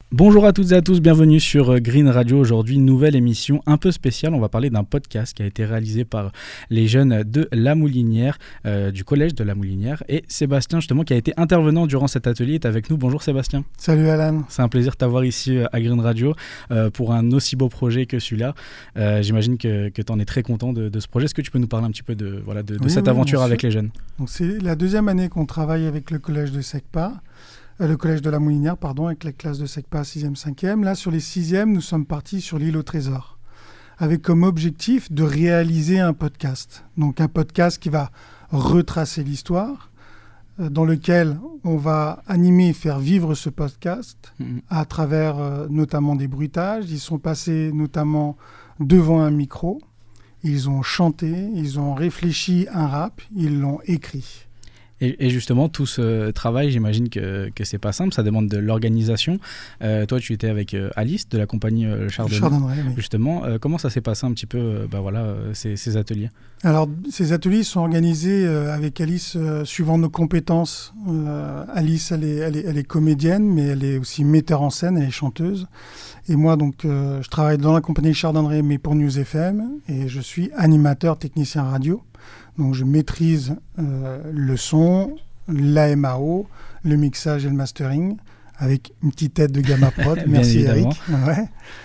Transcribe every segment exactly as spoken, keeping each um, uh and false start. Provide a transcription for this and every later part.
Bonjour à toutes et à tous, bienvenue sur Green Radio. Aujourd'hui, nouvelle émission un peu spéciale. On va parler d'un podcast qui a été réalisé par les jeunes de La Moulinière, euh, du collège de La Moulinière. Et Sébastien, justement, qui a été intervenant durant cet atelier, est avec nous. Bonjour Sébastien. Salut Alan. C'est un plaisir de t'avoir ici à Green Radio euh, pour un aussi beau projet que celui-là. Euh, j'imagine que, que tu en es très content de, de ce projet. Est-ce que tu peux nous parler un petit peu de, voilà, de, de oui, cette oui, aventure avec les jeunes ? Donc, c'est la deuxième année qu'on travaille avec le collège de Secpa. Le collège de La Moulinière, pardon, avec la classe de Secpa sixième, cinquième. Là, sur les sixièmes, nous sommes partis sur l'île au trésor, avec comme objectif de réaliser un podcast. Donc un podcast qui va retracer l'histoire, euh, dans lequel on va animer et faire vivre ce podcast mmh. à travers euh, notamment des bruitages. Ils sont passés notamment devant un micro, ils ont chanté, ils ont réfléchi un rap, ils l'ont écrit. Et, et justement, tout ce travail, j'imagine que, que c'est pas simple, ça demande de l'organisation. Euh, toi, tu étais avec euh, Alice de la compagnie euh, Chardonnay. Chardonnay, oui. Justement, euh, comment ça s'est passé un petit peu, euh, bah voilà, euh, ces, ces ateliers ? Alors, ces ateliers sont organisés euh, avec Alice euh, suivant nos compétences. Euh, Alice, elle est, elle, est, elle est comédienne, mais elle est aussi metteur en scène, elle est chanteuse. Et moi, donc, euh, je travaille dans la compagnie Chardonnay, mais pour News F M, et je suis animateur technicien radio. Donc, je maîtrise euh, le son, l'A M A O, le mixage et le mastering, avec une petite aide de Gamma Prod. Merci Eric. Ouais.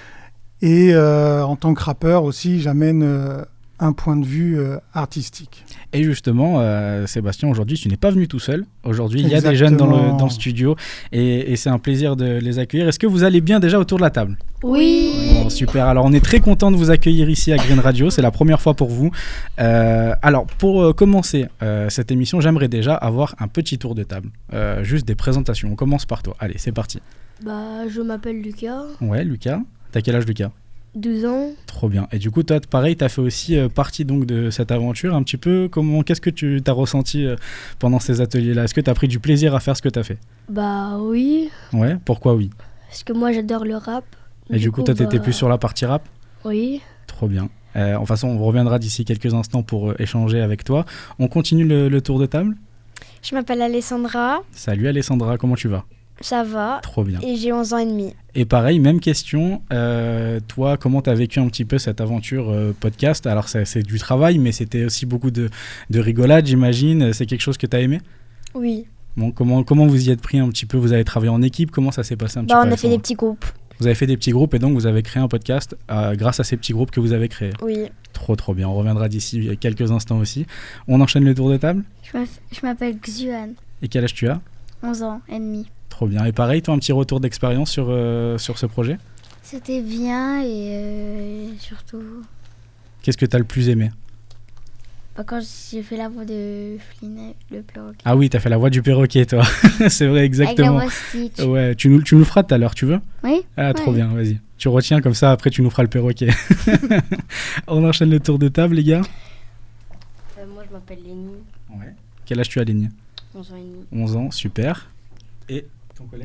Et euh, en tant que rappeur aussi, j'amène euh, un point de vue euh, artistique. Et justement, euh, Sébastien, aujourd'hui, tu n'es pas venu tout seul. Aujourd'hui, il y a des jeunes dans le, dans le studio et, et c'est un plaisir de les accueillir. Est-ce que vous allez bien déjà autour de la table ? Oui. Bon, super. Alors, on est très content de vous accueillir ici à Green Radio. C'est la première fois pour vous. Euh, alors, pour euh, commencer euh, cette émission, j'aimerais déjà avoir un petit tour de table. Euh, juste des présentations. On commence par toi. Allez, c'est parti. Bah, je m'appelle Lucas. Ouais, Lucas. T'as quel âge, Lucas ? douze ans. Trop bien. Et du coup, toi, pareil, tu as fait aussi euh, partie donc, de cette aventure. Un petit peu, comment, qu'est-ce que tu as ressenti euh, pendant ces ateliers-là ? Est-ce que tu as pris du plaisir à faire ce que tu as fait ? Bah oui. Ouais, pourquoi oui ? Parce que moi, j'adore le rap. Et du, du coup, coup toi, tu étais bah... plus sur la partie rap ? Oui. Trop bien. Euh, en toute façon, on reviendra d'ici quelques instants pour euh, échanger avec toi. On continue le, le tour de table ? Je m'appelle Alessandra. Salut Alessandra, comment tu vas ? Ça va. Trop bien. Et j'ai onze ans et demi. Et pareil, même question, euh, toi, comment tu as vécu un petit peu cette aventure euh, podcast ? Alors, c'est, c'est du travail, mais c'était aussi beaucoup de, de rigolade, j'imagine. C'est quelque chose que tu as aimé ? Oui. Bon, comment, comment vous y êtes pris un petit peu ? Vous avez travaillé en équipe ? Comment ça s'est passé un bah, petit peu ? On a fait des petits groupes. Vous avez fait des petits groupes et donc vous avez créé un podcast euh, grâce à ces petits groupes que vous avez créés ? Oui. Trop, trop bien. On reviendra d'ici quelques instants aussi. On enchaîne le tour de table ? Je, m'appelle, je m'appelle Xuan. Et quel âge tu as ? onze ans et demi. Trop bien. Et pareil, toi, un petit retour d'expérience sur, euh, sur ce projet ? C'était bien et euh, surtout... Qu'est-ce que tu as le plus aimé ? Bah, quand j'ai fait la voix de Flinet, le perroquet. Ah oui, tu as fait la voix du perroquet, toi. C'est vrai, exactement. Avec la voix Stitch. Ouais, tu nous, tu nous le feras tout à l'heure, tu veux ? Oui. Ah, trop oui. bien, vas-y. Tu retiens comme ça, après tu nous feras le perroquet. On enchaîne le tour de table, les gars ? euh, Moi, je m'appelle Lénie. Ouais. Quel âge tu as, Lénie ? onze ans et demi. onze ans, super. Et ton collègue ?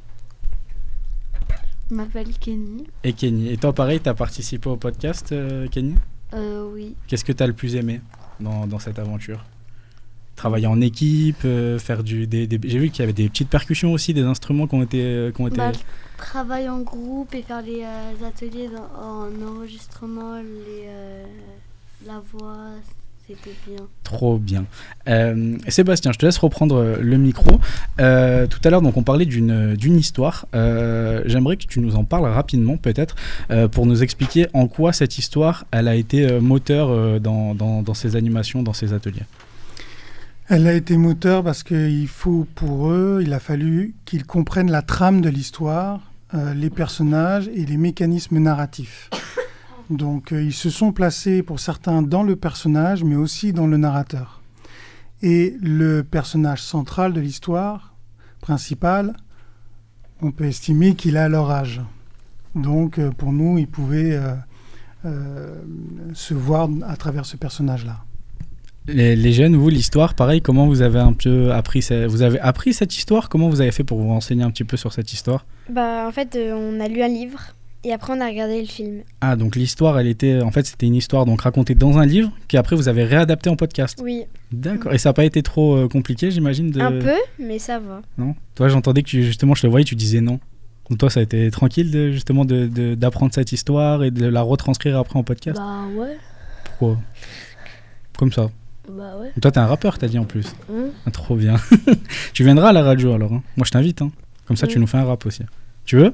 Je m'appelle Kenny. Et Kenny. Et toi, pareil, tu as participé au podcast, euh, Kenny ? Euh, oui. Qu'est-ce que tu as le plus aimé dans, dans cette aventure ? Travailler en équipe, euh, faire du... Des, des... J'ai vu qu'il y avait des petites percussions aussi, des instruments qui ont été... Euh, qui ont été... Bah, travailler en groupe et faire les euh, ateliers dans, en enregistrement, les, euh, la voix... C'était bien. Trop bien. Euh, Sébastien, je te laisse reprendre le micro. Euh, tout à l'heure, donc, on parlait d'une, d'une histoire. Euh, j'aimerais que tu nous en parles rapidement, peut-être, euh, pour nous expliquer en quoi cette histoire elle a été moteur euh, dans, dans, dans ces animations, dans ces ateliers. Elle a été moteur parce qu'il faut, pour eux, il a fallu qu'ils comprennent la trame de l'histoire, euh, les personnages et les mécanismes narratifs. Donc, euh, ils se sont placés, pour certains, dans le personnage, mais aussi dans le narrateur. Et le personnage central de l'histoire, principal, on peut estimer qu'il a leur âge. Donc, euh, pour nous, ils pouvaient euh, euh, se voir à travers ce personnage-là. Les, les jeunes, vous, l'histoire, pareil, comment vous avez un peu appris, vous avez appris cette histoire ? Comment vous avez fait pour vous renseigner un petit peu sur cette histoire ? Bah, en fait, euh, on a lu un livre. Et après, on a regardé le film. Ah, donc l'histoire, elle était... En fait, c'était une histoire donc, racontée dans un livre qu'après, vous avez réadapté en podcast. Oui. D'accord. Et ça n'a pas été trop euh, compliqué, j'imagine de... Un peu, mais ça va. Non ? Toi, j'entendais que tu, justement, je te voyais, tu disais non. Donc toi, ça a été tranquille de, justement de, de, d'apprendre cette histoire et de la retranscrire après en podcast? Bah ouais. Pourquoi? Comme ça. Bah ouais. Toi, t'es un rappeur, t'as dit en plus. Mmh. Ah, trop bien. Tu viendras à la radio alors. Hein. Moi, je t'invite. Hein. Comme ça, mmh. tu nous fais un rap aussi. Tu veux?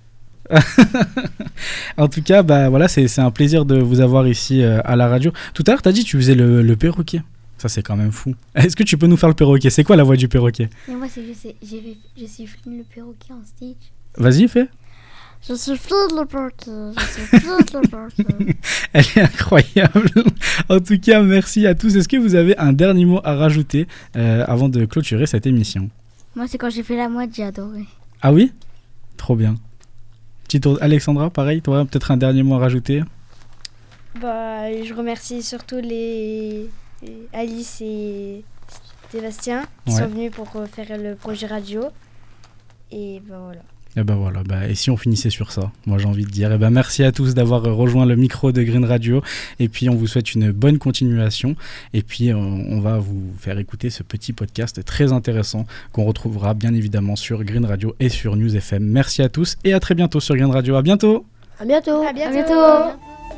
En tout cas, bah, voilà, c'est, c'est un plaisir de vous avoir ici euh, à la radio. Tout à l'heure, t'as dit que tu faisais le, le perroquet. Ça, c'est quand même fou. Est-ce que tu peux nous faire le perroquet? C'est quoi la voix du perroquet? Et moi, c'est que c'est, j'ai fait, je suis Flynn le perroquet en Stitch. Vas-y, fais. Je suis Flynn le perroquet. Je suis Flynn le perroquet. Elle est incroyable. En tout cas, merci à tous. Est-ce que vous avez un dernier mot à rajouter euh, avant de clôturer cette émission? Moi, c'est quand j'ai fait la mouette, j'ai adoré. Ah oui? Trop bien. Petite Alexandra, pareil, toi, peut-être un dernier mot à rajouter? Bah, je remercie surtout les Alice et Sébastien qui ouais. sont venus pour faire le projet radio. Et ben voilà. Et ben voilà, bah, et si on finissait sur ça, moi j'ai envie de dire, et ben merci à tous d'avoir rejoint le micro de Green Radio, et puis on vous souhaite une bonne continuation, et puis on, on va vous faire écouter ce petit podcast très intéressant qu'on retrouvera bien évidemment sur Green Radio et sur News F M. Merci à tous et à très bientôt sur Green Radio. À bientôt. À bientôt. À bientôt. À bientôt.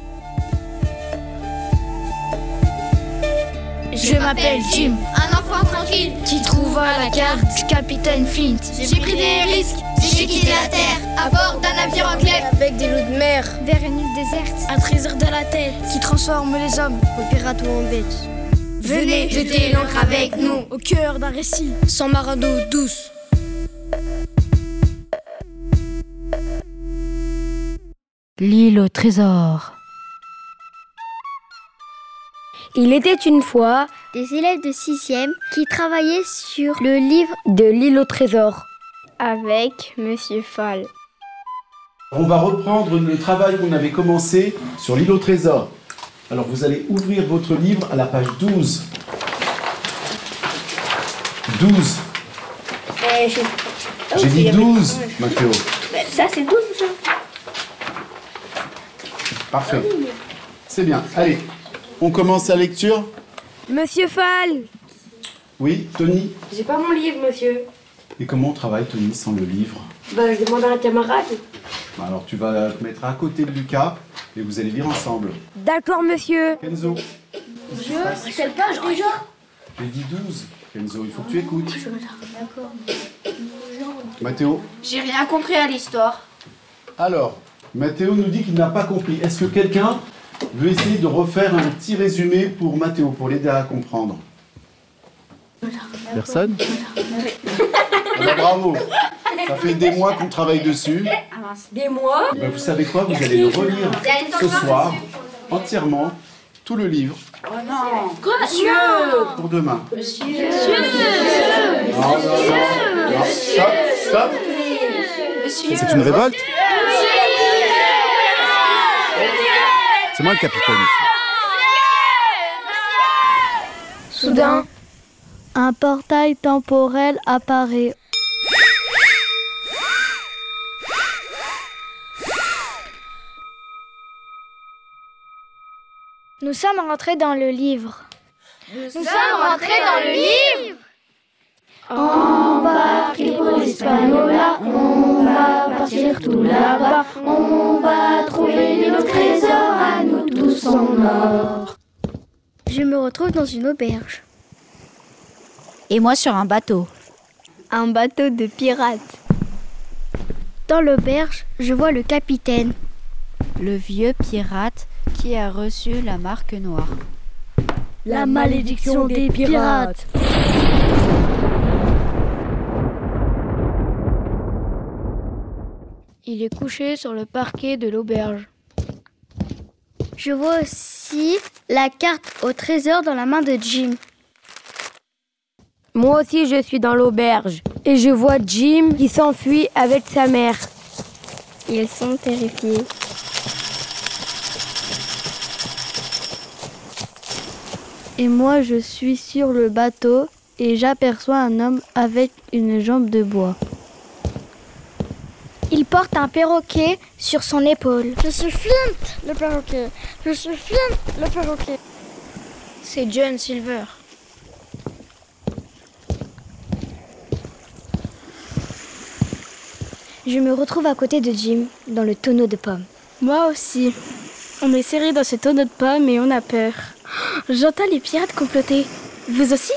Je m'appelle Jim, un enfant tranquille qui trouva la carte du capitaine Flint. J'ai pris des risques, j'ai quitté la terre à bord d'un navire anglais avec des loups de mer vers une île déserte. Un trésor de la tête qui transforme les hommes en pirates ou en bêtes. Venez jeter l'encre avec nous au cœur d'un récit sans marin d'eau douce. L'île au trésor. Il était une fois des élèves de sixième qui travaillaient sur le livre de l'île au trésor avec Monsieur Fall. On va reprendre le travail qu'on avait commencé sur l'île au trésor. Alors vous allez ouvrir votre livre à la page douze. douze. Euh, j'ai oh, j'ai dit douze, Mathéo. Ça c'est douze ça. Parfait. C'est bien. Allez. On commence la lecture. Monsieur Fall. Oui, Tony. J'ai pas mon livre, monsieur. Et comment on travaille, Tony, sans le livre? Bah, je demande à un camarade. Alors, tu vas te mettre à côté de Lucas et vous allez lire ensemble. D'accord, monsieur. Kenzo. Je Quelle page déjà? J'ai dit douze. Kenzo, il faut que tu écoutes. D'accord. Mathéo. J'ai rien compris à l'histoire. Alors, Mathéo nous dit qu'il n'a pas compris. Est-ce que quelqu'un veut essayer de refaire un petit résumé pour Mathéo, pour l'aider à comprendre? Personne? Ah bah, bravo. Ça fait des mois qu'on travaille dessus. Des mois? Ben, vous savez quoi? Vous allez le relire ce soir, entièrement, tout le livre. Oh non! Monsieur! Pour demain. Monsieur! Non, non, non, non. Stop, stop. C'est une révolte? C'est moi le capitaine ici. Soudain, un portail temporel apparaît. Nous sommes rentrés dans le livre. Nous, Nous sommes rentrés dans le livre. Embarquez pour l'Hispaniola, on va partir tout là-bas, on va trouver nos trésors, à nous tous en or. Je me retrouve dans une auberge. Et moi sur un bateau. Un bateau de pirates. Dans l'auberge, je vois le capitaine. Le vieux pirate qui a reçu la marque noire. La malédiction des pirates. Il est couché sur le parquet de l'auberge. Je vois aussi la carte au trésor dans la main de Jim. Moi aussi je suis dans l'auberge et je vois Jim qui s'enfuit avec sa mère. Ils sont terrifiés. Et moi je suis sur le bateau et j'aperçois un homme avec une jambe de bois. Il porte un perroquet sur son épaule. Je suis Flint, le perroquet. Je suis Flint, le perroquet. C'est John Silver. Je me retrouve à côté de Jim, dans le tonneau de pommes. Moi aussi. On est serrés dans ce tonneau de pommes et on a peur. J'entends les pirates comploter. Vous aussi?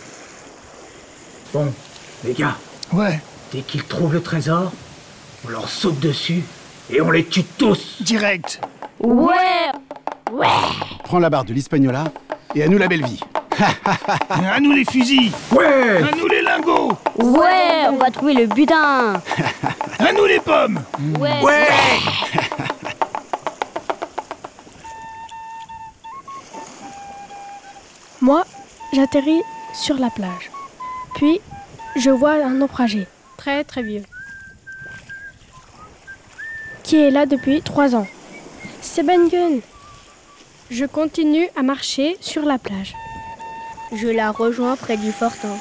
Bon, les gars. Ouais. Dès qu'ils trouvent le trésor, on leur saute dessus et on les tue tous. Direct. Ouais. Ouais. Prends la barre de l'Hispaniola et à nous la belle vie. À nous les fusils. Ouais. À nous les lingots. Ouais, on va trouver le butin. À nous les pommes. Ouais. Ouais. Moi, j'atterris sur la plage. Puis, je vois un naufragé, très très vieux, qui est là depuis trois ans. C'est Ben Gunn. Je continue à marcher sur la plage. Je la rejoins près du fortin.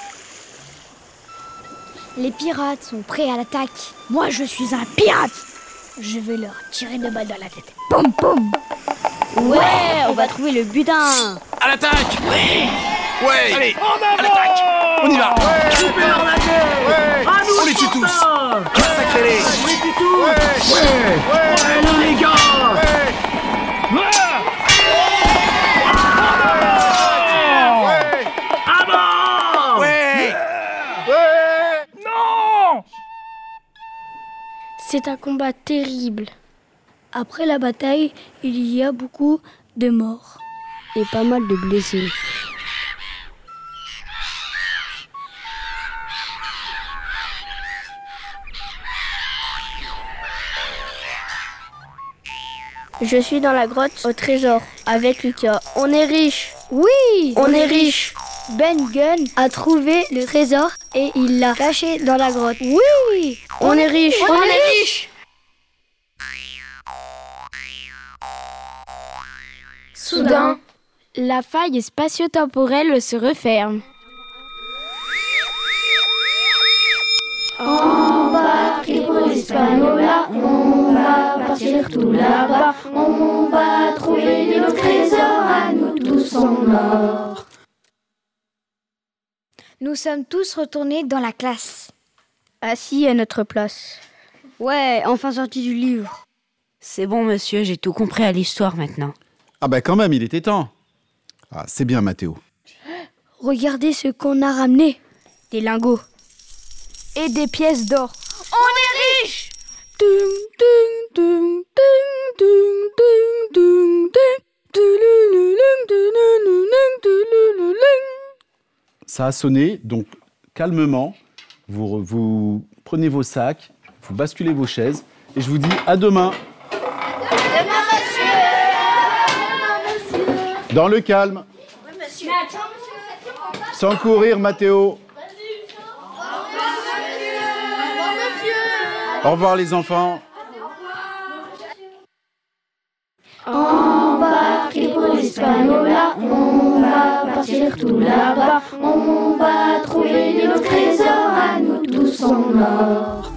Les pirates sont prêts à l'attaque. Moi, je suis un pirate. Je vais leur tirer deux balles dans la tête. Boum, boum. Ouais, on va trouver le butin. À l'attaque. Ouais. Ouais. Allez, en à avant. l'attaque. On y va. Coupez leur la gueule. Ouais. À nous, On les tue tous. Massacrez-les. On les tue tous. Ouais. Ouais. Ouais. Allez, les gars. Ouais. Ah. Ouais. À bord. Ouais. Ouais. Non. C'est un combat terrible. Après la bataille, il y a beaucoup de morts et pas mal de blessés. Je suis dans la grotte au trésor avec Lucas. On est riche. Oui, On est riche. Ben Gunn a trouvé le trésor et il l'a caché dans la grotte. Oui, On est riche. On est riche. Soudain, la faille spatio-temporelle se referme. Embarquez pour l'Hispaniola, on va partir tout là-bas. On va trouver nos trésors, à nous tous en or. Nous sommes tous retournés dans la classe. Assis à notre place. Ouais, enfin sorti du livre. C'est bon, monsieur, j'ai tout compris à l'histoire maintenant. Ah bah quand même, il était temps. Ah, c'est bien, Mathéo. Regardez ce qu'on a ramené. Des lingots. Et des pièces d'or. On est riches. Ça a sonné, donc calmement, vous, vous prenez vos sacs, vous basculez vos chaises, et je vous dis à demain. Demain, monsieur. Dans le calme. Oui, monsieur. Sans courir, Mathéo. Au revoir, les enfants. Embarquez pour l'Hispaniola, on va partir tout là-bas. On va trouver nos trésors, à nous tous en or.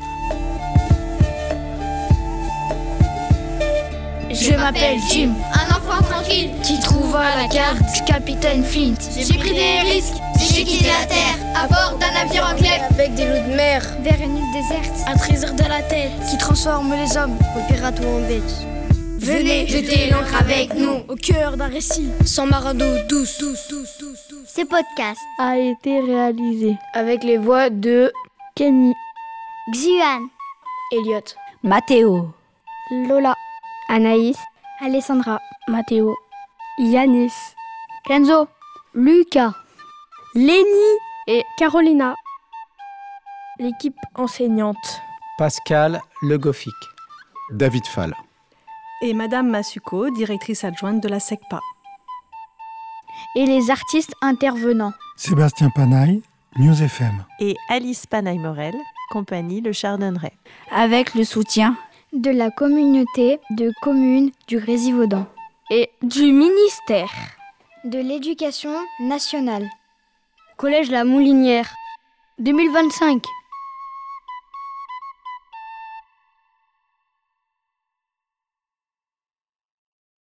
Je m'appelle Jim, un enfant tranquille qui trouva la carte du capitaine Flint. J'ai pris des risques, j'ai quitté la terre à bord d'un navire anglais avec des loups de mer Vers une île déserte. un trésor de la tête qui transforme les hommes en pirates ou en bêtes. Venez jeter l'encre avec nous au cœur d'un récit sans marin d'eau douce. douce, douce, douce, douce. Ce podcast A été réalisé avec les voix de Kenny, Xian, Elliot, Mathéo, Lola, Anaïs, Alessandra, Mathéo, Yanis, Kenzo, Lucas, Lénie et Carolina. L'équipe enseignante. Pascal Le Goffic. David Fall. Et Madame Masuko, directrice adjointe de la SECPA. et les artistes intervenants. Sébastien Panaille, News F M. Et Alice Panaille-Morel, compagnie Le Chardonneret. Avec le soutien de la communauté de communes du Grésivaudan et du ministère de l'Éducation nationale. Collège La Moulinière deux mille vingt-cinq.